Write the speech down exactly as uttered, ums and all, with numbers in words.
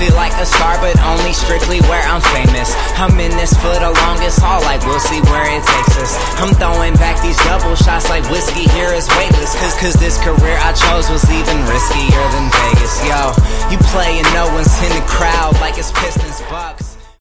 feel like a star, but only strictly where I'm famous. I'm in this for the longest haul, like we'll see where it takes us. I'm throwing back these double shots like whiskey here is weightless. Cause, cause this career I chose was even riskier than Vegas. Yo, you play and no one's in the crowd like it's Pistons Bucks.